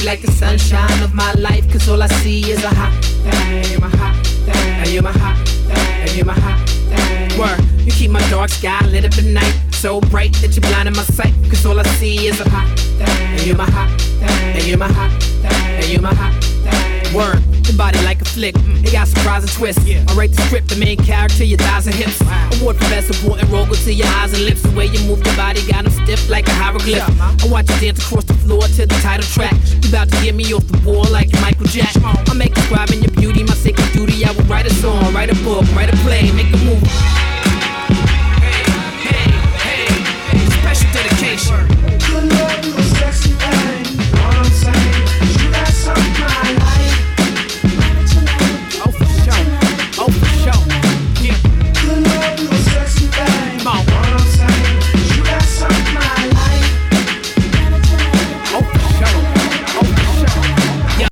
like the sunshine of my life, cause all I see is a hot thing. You're my hot thing. You're my hot thing. You're my hot thing. Word, you keep my dark sky lit up at night, so bright that you're blinding my sight, cause all I see is a hot thing. You're my hot thing. You're my hot thing. You're my hot thing. Word, your body like a flick, it got surprising twists. I write the script, the main character, your thighs and hips. Award for best supporting role, go to your eyes and lips. The way you move your body got them stiff like a hieroglyph. I watch you dance across the floor to the title track. You about to get me off the wall like Michael Jackson. I make describing your beauty my sacred duty. I will write a song, write a book, write a play, make a movie.